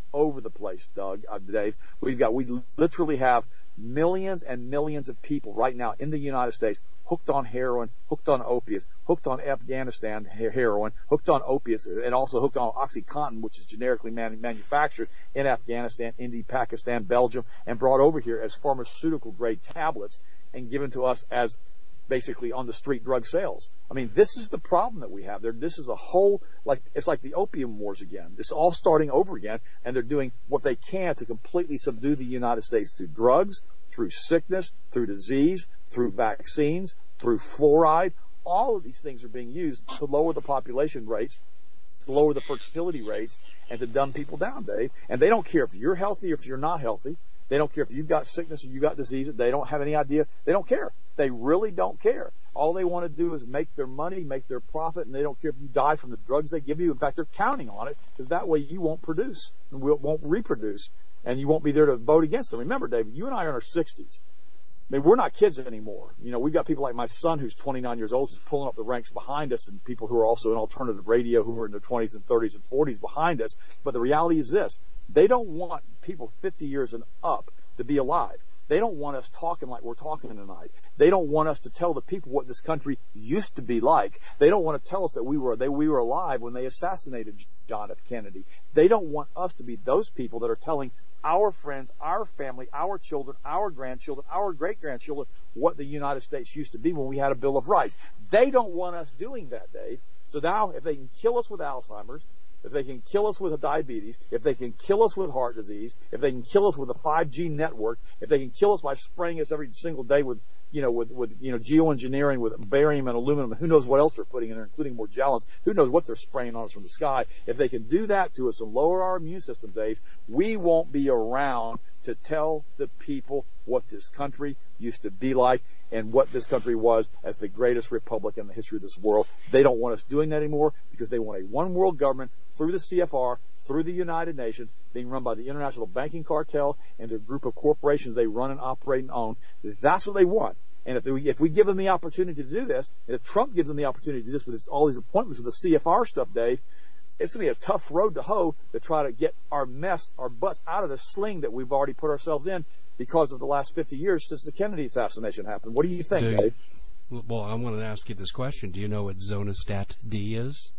over the place, Doug, uh, Dave. We've got, we literally have millions and millions of people right now in the United States hooked on heroin, hooked on opiates, hooked on Afghanistan heroin, hooked on opiates, and also hooked on OxyContin, which is generically man- manufactured in Afghanistan, India, Pakistan, Belgium, and brought over here as pharmaceutical-grade tablets and given to us as basically on the street drug sales. I mean, this is the problem that we have. There, this is a whole, like, it's like the opium wars again. It's all starting over again, and they're doing what they can to completely subdue the United States through drugs, through sickness, through disease, through vaccines, through fluoride. All of these things are being used to lower the population rates, to lower the fertility rates, and to dumb people down, Dave. And they don't care if you're healthy or if you're not healthy. They don't care if you've got sickness or you've got disease. They don't have any idea. They don't care. They really don't care. All they want to do is make their money, make their profit, and they don't care if you die from the drugs they give you. In fact, they're counting on it because that way you won't produce and won't reproduce, and you won't be there to vote against them. Remember, David, you and I are in our sixties. I mean, we're not kids anymore. You know, we've got people like my son who's twenty-nine years old who's pulling up the ranks behind us, and people who are also in alternative radio who are in their twenties and thirties and forties behind us. But the reality is this. They don't want people fifty years and up to be alive. They don't want us talking like we're talking tonight. They don't want us to tell the people what this country used to be like. They don't want to tell us that we were they we were alive when they assassinated John F. Kennedy. They don't want us to be those people that are telling our friends, our family, our children, our grandchildren, our great-grandchildren what the United States used to be when we had a Bill of Rights. They don't want us doing that, Dave. So now if they can kill us with Alzheimer's, if they can kill us with diabetes, if they can kill us with heart disease, if they can kill us with a five G network, if they can kill us by spraying us every single day with, you know, with, with, you know, geoengineering with barium and aluminum, who knows what else they're putting in there, including Morgellons, who knows what they're spraying on us from the sky. If they can do that to us and lower our immune system, Dave, we won't be around to tell the people what this country used to be like and what this country was as the greatest republic in the history of this world. They don't want us doing that anymore because they want a one world government through the C F R, through the United Nations, being run by the International Banking Cartel and their group of corporations they run and operate and own. That's what they want. And if, they, if we give them the opportunity to do this, and if Trump gives them the opportunity to do this with this, all these appointments with the C F R stuff, Dave, it's going to be a tough road to hoe to try to get our mess, our butts out of the sling that we've already put ourselves in because of the last fifty years since the Kennedy assassination happened. What do you think, Dave? Well, I want to ask you this question. Do you know what Zonistat D is?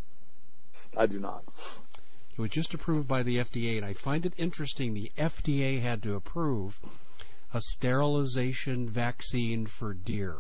I do not. It was just approved by the F D A, and I find it interesting the F D A had to approve a sterilization vaccine for deer.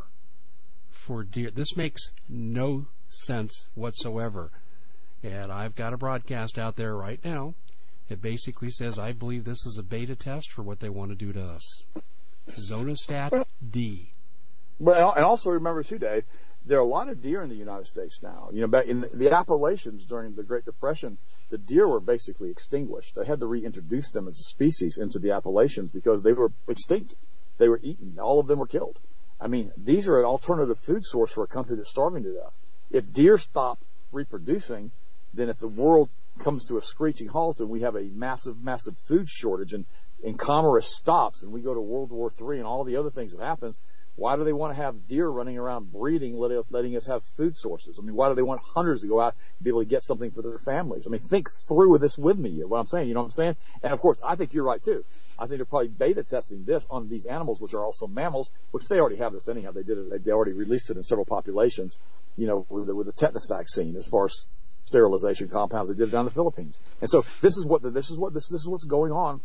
For deer. This makes no sense whatsoever. And I've got a broadcast out there right now. It basically says, I believe this is a beta test for what they want to do to us. Zonistat D. Well, and also remember too, Dave, there are a lot of deer in the United States now. You know, back in the Appalachians during the Great Depression, the deer were basically extinguished. They had to reintroduce them as a species into the Appalachians because they were extinct. They were eaten. All of them were killed. I mean, these are an alternative food source for a country that's starving to death. If deer stop reproducing, then if the world comes to a screeching halt and we have a massive, massive food shortage and, and commerce stops and we go to World War Three and all the other things that happens, why do they want to have deer running around breeding, letting us, letting us have food sources? I mean, why do they want hunters to go out and be able to get something for their families? I mean, think through with this with me, what I'm saying, you know what I'm saying? And of course, I think you're right too. I think they're probably beta testing this on these animals, which are also mammals, which they already have this anyhow. They did it, they already released it in several populations, you know, with the, with the tetanus vaccine as far as sterilization compounds. They did it down in the Philippines. And so this is what the, this is what this, this is what's going on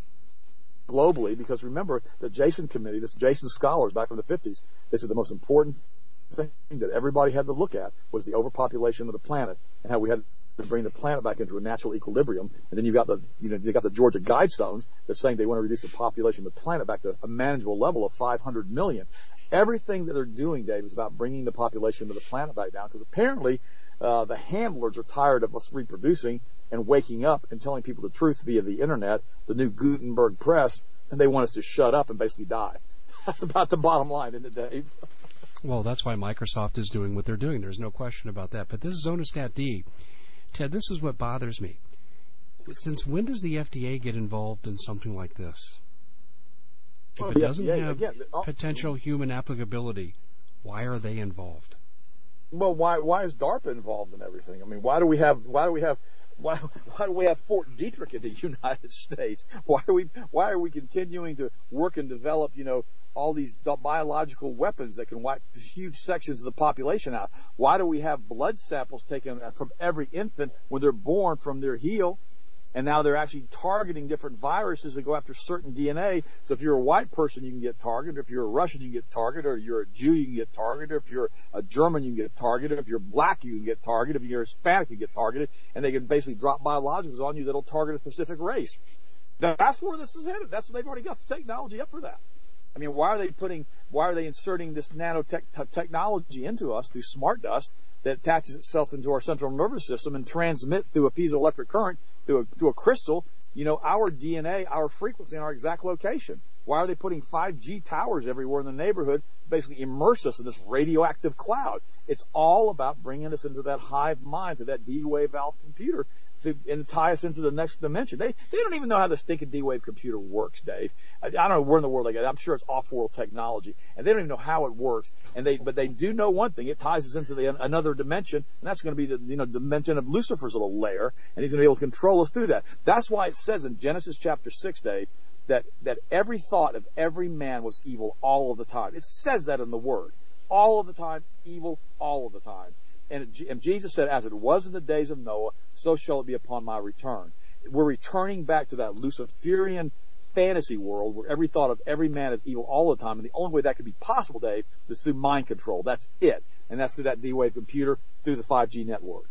globally, because remember the Jason Committee, this Jason scholars back in the fifties, this is the most important thing that everybody had to look at was the overpopulation of the planet and how we had to bring the planet back into a natural equilibrium. And then you've got the, you know, you got the Georgia Guidestones that's saying they want to reduce the population of the planet back to a manageable level of five hundred million. Everything that they're doing, Dave, is about bringing the population of the planet back down because apparently uh, the handlers are tired of us reproducing and waking up and telling people the truth via the internet, the new Gutenberg press, and they want us to shut up and basically die. That's about the bottom line, isn't it, Dave? Well, that's why Microsoft is doing what they're doing. There's no question about that. But this is Zonistat D. Ted, this is what bothers me. Since when does the F D A get involved in something like this? If well, it yeah, doesn't yeah, have again, oh, potential human applicability, why are they involved? Well, why why is DARPA involved in everything? I mean, why do we have why do we have why why do we have Fort Detrick in the United States? Why are we why are we continuing to work and develop, you know, all these biological weapons that can wipe huge sections of the population out? Why do we have blood samples taken from every infant when they're born from their heel? And now they're actually targeting different viruses that go after certain D N A. So if you're a white person, you can get targeted. If you're a Russian, you can get targeted. Or you're a Jew, you can get targeted. If you're a German, you can get targeted. If you're black, you can get targeted. If you're Hispanic, you can get targeted. And they can basically drop biologicals on you that'll target a specific race. That's where this is headed. That's what they've already got the technology up for that. I mean, why are they putting, why are they inserting this nanotech t- technology into us through smart dust that attaches itself into our central nervous system and transmit through a piezoelectric current, through a, through a crystal, you know, our D N A, our frequency, and our exact location? Why are they putting five G towers everywhere in the neighborhood, basically immerse us in this radioactive cloud? It's all about bringing us into that hive mind, to that D-Wave alpha computer, to, and tie us into the next dimension. They they don't even know how this stinking D-Wave computer works, Dave. I, I don't know where in the world they get it. I'm sure it's off-world technology, and they don't even know how it works. And they but they do know one thing: it ties us into the another dimension, and that's going to be the you know dimension of Lucifer's little lair, and he's going to be able to control us through that. That's why it says in Genesis chapter six, Dave, that that every thought of every man was evil all of the time. It says that in the Word, all of the time, evil all of the time. And, and Jesus said, as it was in the days of Noah, so shall it be upon my return. We're returning back to that Luciferian fantasy world where every thought of every man is evil all the time. And the only way that could be possible, Dave, is through mind control. That's it. And that's through that D-Wave computer, through the five G network.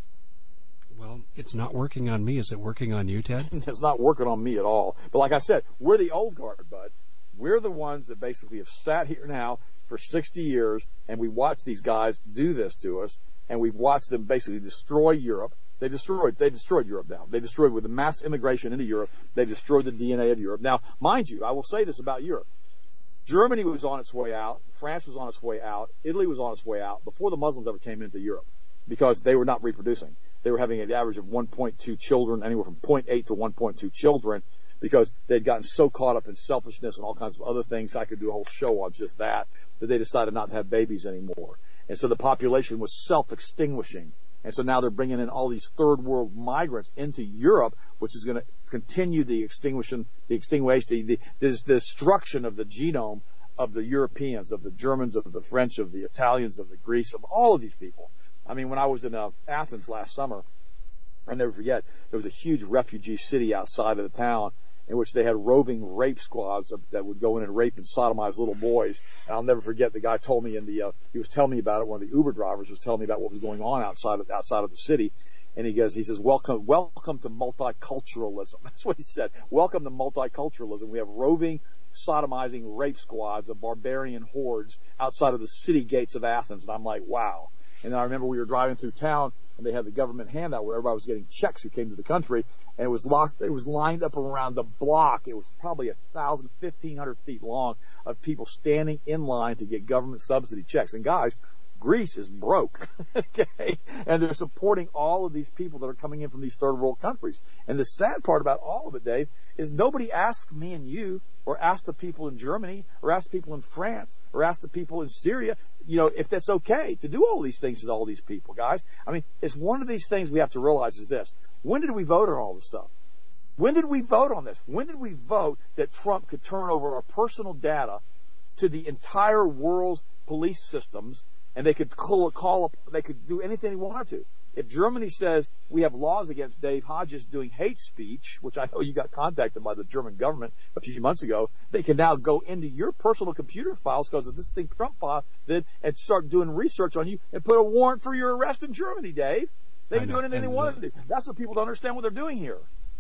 Well, it's not working on me. Is it working on you, Ted? It's not working on me at all. But like I said, we're the old guard, bud. We're the ones that basically have sat here now for sixty years, and we watched these guys do this to us, and we've watched them basically destroy Europe. They destroyed, they destroyed Europe now. They destroyed, with the mass immigration into Europe, they destroyed the D N A of Europe. Now, mind you, I will say this about Europe. Germany was on its way out. France was on its way out. Italy was on its way out before the Muslims ever came into Europe, because they were not reproducing. They were having an average of one point two children, anywhere from zero point eight to one point two children, because they'd gotten so caught up in selfishness and all kinds of other things. I could do a whole show on just that, that they decided not to have babies anymore. And so the population was self-extinguishing. And so now they're bringing in all these third world migrants into Europe, which is going to continue the extinguishing, the extinguishing, the, the, the destruction of the genome of the Europeans, of the Germans, of the French, of the Italians, of the Greece, of all of these people. I mean, when I was in uh, Athens last summer, I'll never forget, there was a huge refugee city outside of the town in which they had roving rape squads of, that would go in and rape and sodomize little boys. And I'll never forget, the guy told me in the, uh, he was telling me about it, one of the Uber drivers was telling me about what was going on outside of, outside of the city. And he goes, he says, welcome, welcome to multiculturalism. That's what he said. Welcome to multiculturalism. We have roving, sodomizing rape squads of barbarian hordes outside of the city gates of Athens. And I'm like, wow. And I remember we were driving through town, and they had the government handout where everybody was getting checks who came to the country, and it was locked. It was lined up around the block. It was probably a thousand, fifteen hundred feet long of people standing in line to get government subsidy checks. And guys, Greece is broke, okay? And they're supporting all of these people that are coming in from these third world countries. And the sad part about all of it, Dave, is nobody asked me and you, or asked the people in Germany, or asked people in France, or asked the people in Syria, you know, if that's okay to do all these things with all these people, guys. I mean, it's one of these things we have to realize is this. When did we vote on all this stuff? When did we vote on this? When did we vote that Trump could turn over our personal data to the entire world's police systems, and they could call, call up, they could do anything they wanted to? If Germany says we have laws against Dave Hodges doing hate speech, which I know you got contacted by the German government a few months ago, they can now go into your personal computer files because of this thing Trump did and start doing research on you and put a warrant for your arrest in Germany, Dave. They can do anything they want to do. That's what people don't understand what they're doing here.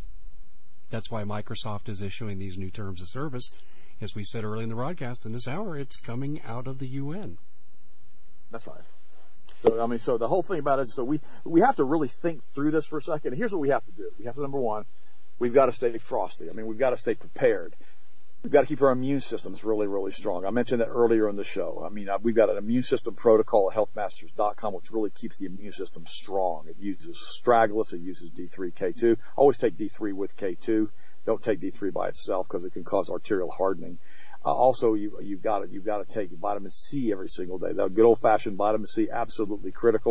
That's why Microsoft is issuing these new terms of service. As we said early in the broadcast, in this hour, it's coming out of the U N. That's right. So, I mean, so the whole thing about it is, so we, we have to really think through this for a second. Here's what we have to do. We have to, number one, we've got to stay frosty. I mean, we've got to stay prepared. We've got to keep our immune systems really, really strong. I mentioned that earlier in the show. I mean, uh, we've got an immune system protocol at health masters dot com, which really keeps the immune system strong. It uses Astragalus. It uses D three K two. Always take D three with K two. Don't take D three by itself because it can cause arterial hardening. Uh, also, you, you've got to, you've got to take vitamin C every single day. That good old-fashioned vitamin C, absolutely critical.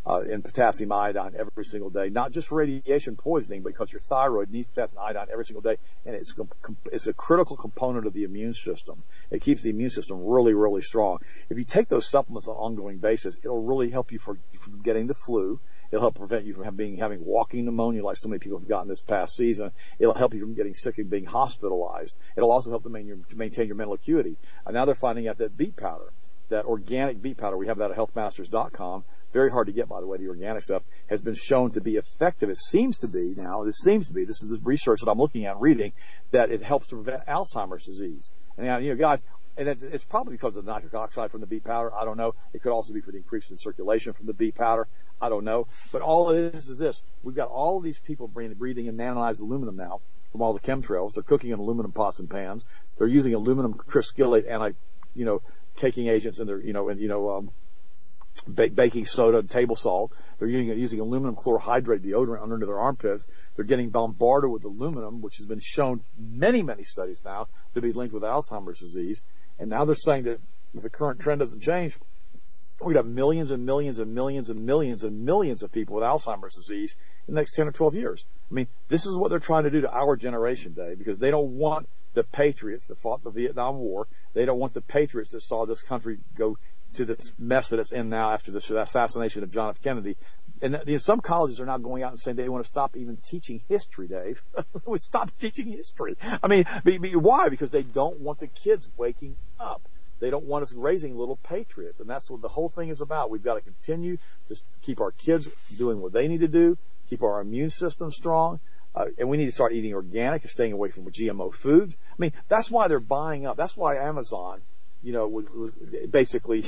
uh, and potassium iodine every single day, not just for radiation poisoning, but because your thyroid needs potassium iodine every single day, and it's it's a critical component of the immune system. It keeps the immune system really, really strong. If you take those supplements on an ongoing basis, it'll really help you for, from getting the flu. It'll help prevent you from having, having walking pneumonia like so many people have gotten this past season. It'll help you from getting sick and being hospitalized. It'll also help to maintain your, to maintain your mental acuity. And now they're finding out that beet powder, that organic beet powder, we have that at health masters dot com, very hard to get, by the way, the organic stuff, has been shown to be effective. It seems to be now, it seems to be, this is the research that I'm looking at reading, that it helps to prevent Alzheimer's disease. And, you know, guys, and it's, it's probably because of the nitric oxide from the beet powder. I don't know. It could also be for the increase in circulation from the beet powder. I don't know. But all it is is this. We've got all of these people breathing in nanonized aluminum now from all the chemtrails. They're cooking in aluminum pots and pans. They're using aluminum crystallate anti, you know, caking agents and they're, you know, and, you know, um, ba- baking soda and table salt. They're using, using aluminum chlorohydrate deodorant under their armpits. They're getting bombarded with aluminum, which has been shown many, many studies now to be linked with Alzheimer's disease. And now they're saying that if the current trend doesn't change, we're going to have millions and millions and millions and millions and millions of people with Alzheimer's disease in the next ten or twelve years. I mean, this is what they're trying to do to our generation, Dave, because they don't want the patriots that fought the Vietnam War. They don't want the patriots that saw this country go to this mess that it's in now after the assassination of John F. Kennedy. And some colleges are now going out and saying they want to stop even teaching history, Dave. We stop teaching history. I mean, why? Because they don't want the kids waking up. They don't want us raising little patriots. And that's what the whole thing is about. We've got to continue to keep our kids doing what they need to do, keep our immune system strong, uh, and we need to start eating organic and staying away from G M O foods. I mean, that's why they're buying up. That's why Amazon, you know, was, was basically,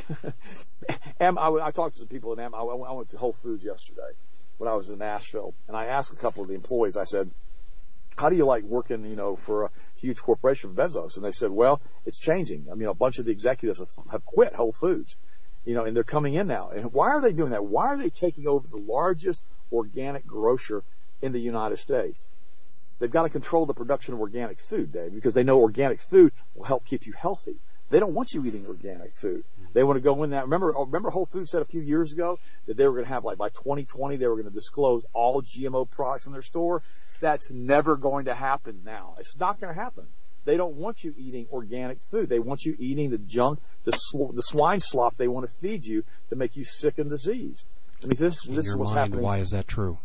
I, I talked to some people at Amazon. I went to Whole Foods yesterday when I was in Nashville, and I asked a couple of the employees, I said, how do you like working, you know, for a huge corporation, Bezos? And they said, well, it's changing. I mean, a bunch of the executives have, have quit Whole Foods, you know, and they're coming in now. And why are they doing that? Why are they taking over the largest organic grocer in the United States? They've got to control the production of organic food, Dave, because they know organic food will help keep you healthy. They don't want you eating organic food. They want to go in that. Remember, remember Whole Foods said a few years ago that they were going to have, like, by twenty twenty, they were going to disclose all G M O products in their store. That's never going to happen now. It's not going to happen. They don't want you eating organic food. They want you eating the junk, the sw- the swine slop they want to feed you to make you sick and diseased. I mean, this, in this your is what's mind, happening. Why is that true?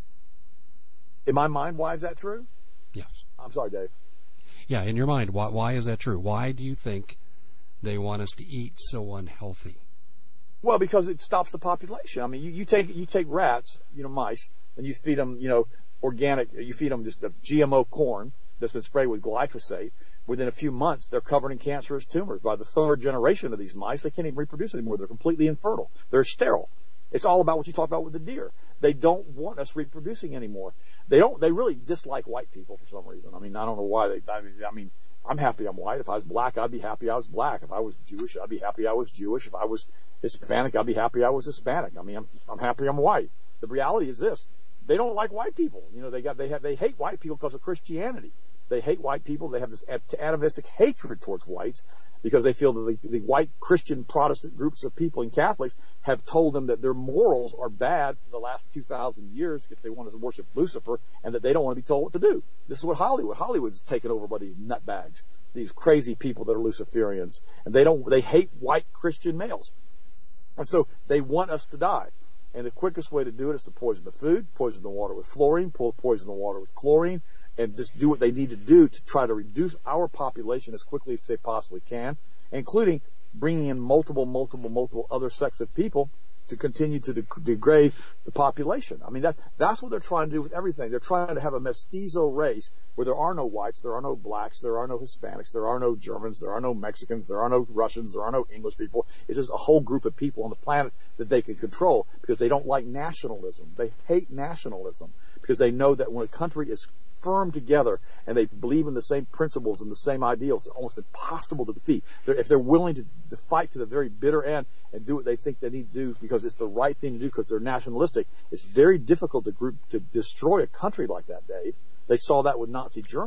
In my mind, why is that true? Yes. I'm sorry, Dave. Yeah, in your mind, why, why is that true? Why do you think they want us to eat so unhealthy? Well, because it stops the population. I mean, you, you take you take rats, you know, mice, and you feed them, you know, organic, you feed them just a G M O corn that's been sprayed with glyphosate. Within a few months, they're covered in cancerous tumors. By the third generation of these mice, they can't even reproduce anymore. They're completely infertile. They're sterile. It's all about what you talk about with the deer. They don't want us reproducing anymore. They don't. They really dislike white people for some reason. I mean, I don't know why. They. I mean, I mean, I'm happy I'm white. If I was black, I'd be happy I was black. If I was Jewish, I'd be happy I was Jewish. If I was Hispanic, I'd be happy I was Hispanic. I mean, I'm, I'm happy I'm white. The reality is this. They don't like white people. You know, they got, they have, they hate white people because of Christianity. They hate white people. They have this atavistic hatred towards whites because they feel that the, the white Christian Protestant groups of people and Catholics have told them that their morals are bad for the last two thousand years if they want to worship Lucifer, and that they don't want to be told what to do. This is what Hollywood, Hollywood's taken over by these nutbags, these crazy people that are Luciferians, and they don't, they hate white Christian males. And so they want us to die. And the quickest way to do it is to poison the food, poison the water with fluorine, poison the water with chlorine, and just do what they need to do to try to reduce our population as quickly as they possibly can, including bringing in multiple, multiple, multiple other sects of people to continue to de- degrade the population. I mean, that, that's what they're trying to do with everything. They're trying to have a mestizo race where there are no whites, there are no blacks, there are no Hispanics, there are no Germans, there are no Mexicans, there are no Russians, there are no English people. It's just a whole group of people on the planet that they can control because they don't like nationalism. They hate nationalism because they know that when a country is firm together and they believe in the same principles and the same ideals, they're almost impossible to defeat. They're, if they're willing to, to fight to the very bitter end and do what they think they need to do because it's the right thing to do because they're nationalistic, it's very difficult to group to destroy a country like that, Dave. They saw that with Nazi Germany.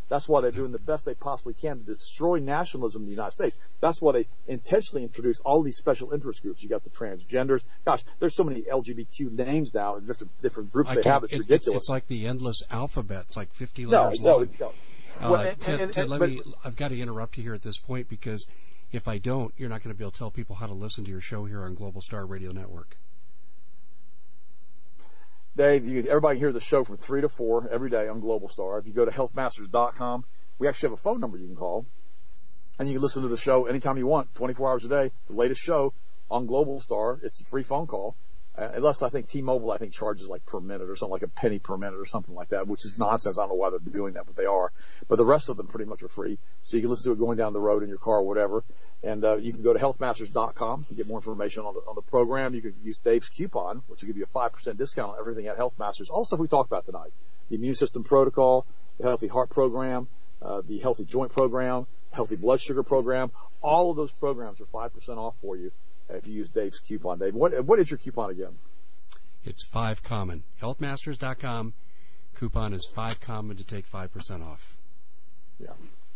That's why they're doing the best they possibly can to destroy nationalism in the United States. That's why they intentionally introduce all these special interest groups. You got the transgenders. Gosh, there's so many L G B T Q names now, and different, different groups they have. It's, it's ridiculous. It's like the endless alphabet. It's like fifty no, letters no, long. No, Uh, well, and, Ted, and, Ted, and, let but, me, I've got to interrupt you here at this point, because if I don't, you're not going to be able to tell people how to listen to your show here on Global Star Radio Network. Dave, you, everybody can hear the show from three to four every day on Global Star. If you go to health masters dot com, we actually have a phone number you can call, and you can listen to the show anytime you want, twenty-four hours a day. The latest show on Global Star. It's a free phone call. Uh, unless I think T-Mobile, I think, charges like per minute or something, like a penny per minute or something like that, which is nonsense. I don't know why they're doing that, but they are. But the rest of them pretty much are free. So you can listen to it going down the road in your car or whatever. And uh, you can go to health masters dot com to get more information on the, on the program. You can use Dave's coupon, which will give you a five percent discount on everything at Health Masters. All the stuff we talked about tonight. The immune system protocol, the healthy heart program, uh, the healthy joint program, healthy blood sugar program. All of those programs are five percent off for you if you use Dave's coupon. Dave, what, what is your coupon again? It's five common. health masters dot com. Coupon is five common to take five percent off. Yeah.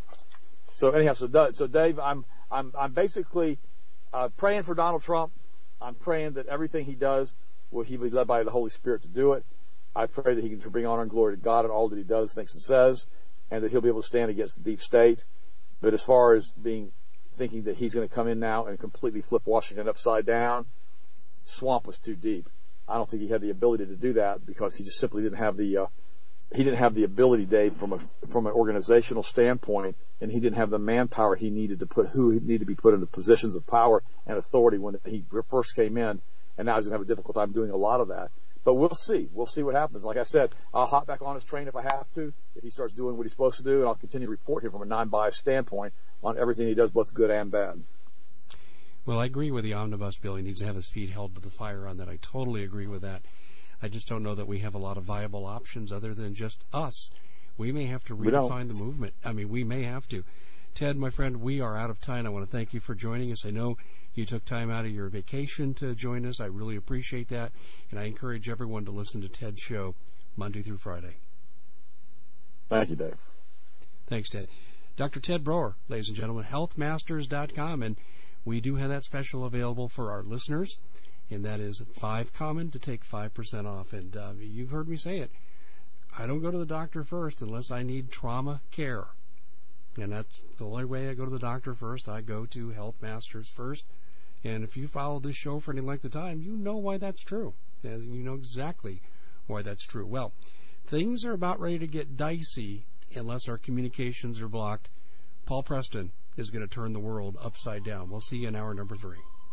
So anyhow, so, so Dave, I'm I'm I'm basically uh, praying for Donald Trump. I'm praying that everything he does will he be led by the Holy Spirit to do it. I pray that he can bring honor and glory to God in all that he does, thinks, and says, and that he'll be able to stand against the deep state. But as far as being thinking that he's going to come in now and completely flip Washington upside down, swamp was too deep. I don't think he had the ability to do that because he just simply didn't have the uh, he didn't have the ability, Dave, from a from an organizational standpoint, and he didn't have the manpower he needed to put who he needed to be put into positions of power and authority when he first came in, and now he's gonna have a difficult time doing a lot of that. But we'll see. We'll see what happens. Like I said, I'll hop back on his train if I have to, if he starts doing what he's supposed to do, and I'll continue to report him from a non-biased standpoint on everything he does, both good and bad. Well, I agree with the omnibus bill. He needs to have his feet held to the fire on that. I totally agree with that. I just don't know that we have a lot of viable options other than just us. We may have to redefine the movement. I mean, we may have to. Ted, my friend, we are out of time. I want to thank you for joining us. I know you took time out of your vacation to join us. I really appreciate that. And I encourage everyone to listen to Ted's show Monday through Friday. Thank you, Dave. Thanks, Ted. Doctor Ted Broer, ladies and gentlemen, health masters dot com. And we do have that special available for our listeners, and that is five common to take five percent off. And uh, you've heard me say it. I don't go to the doctor first unless I need trauma care. And that's the only way I go to the doctor first. I go to Health Masters first. And if you follow this show for any length of time, you know why that's true. As you know exactly why that's true. Well, things are about ready to get dicey unless our communications are blocked. Paul Preston is going to turn the world upside down. We'll see you in hour number three.